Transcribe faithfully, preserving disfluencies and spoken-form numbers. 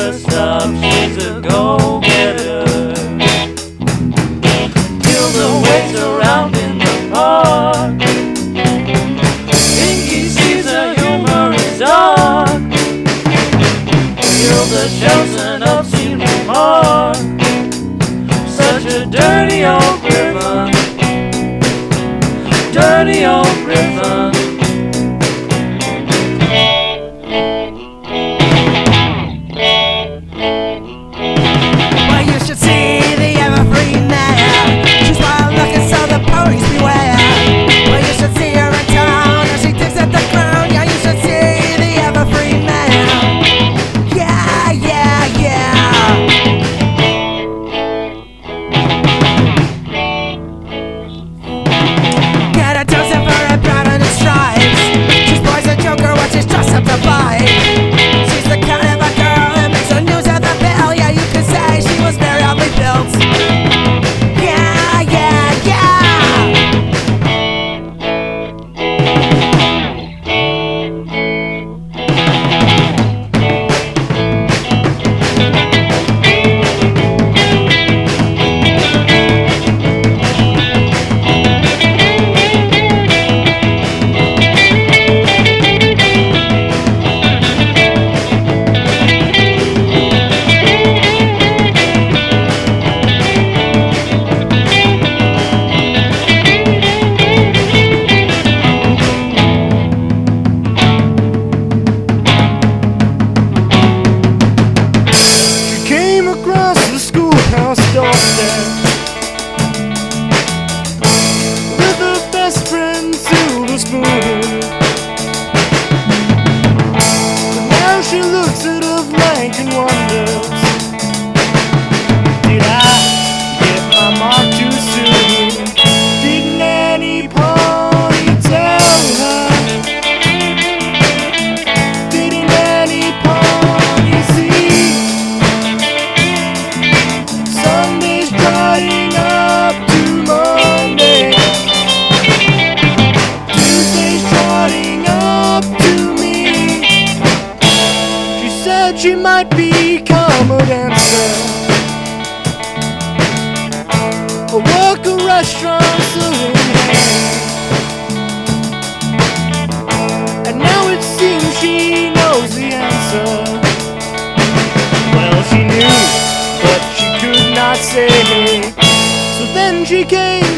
never stop, she's a go-getter. Hilda waits around in the park. Pinky sees her humor is dark. Hilda shouts an obscene remark. Such a dirty old griffin, dirty old griffin. Well, you should see the evergreen mare. She's wild looking, so the police beware. Well, you should see her in town as she digs at the ground. Yeah, you should see the evergreen mare. Yeah, yeah, yeah. Get a dozen for a brown and a stripes. She's boys a joker when she's dressed up to fight. She's the kind of a girl that makes the news of the bill. Yeah, you could say she was very oddly built. Yeah, yeah, yeah. Doorstep with her best friend Silver Spoon. But now she looks at her flank and wonders, did I get my mark too soon? Did Nanny Pony tell her? Did Nanny Pony see? Sunday's trotting up to Monday, Tuesday's trotting up to me. She said she might become a dancer, or work a restaurant serving hands. And now it seems she knows the answer. Well, she knew, but she could not say. So then she came